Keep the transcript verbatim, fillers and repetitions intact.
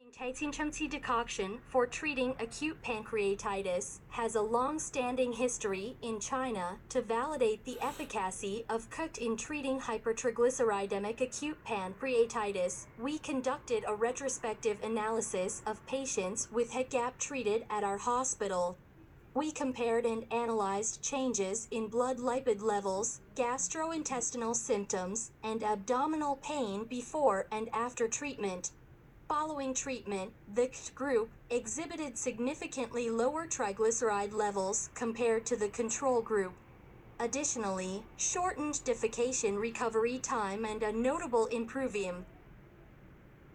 Taitsingchumti decoction for treating acute pancreatitis has a long-standing history in China to validate the efficacy of cooked in treating hypertriglyceridemic acute pancreatitis. We conducted a retrospective analysis of patients with H G A P treated at our hospital. We compared and analyzed changes in blood lipid levels, gastrointestinal symptoms, and abdominal pain before and after treatment. Following treatment, the C T group exhibited significantly lower triglyceride levels compared to the control group. Additionally, shortened defecation recovery time and a notable improvement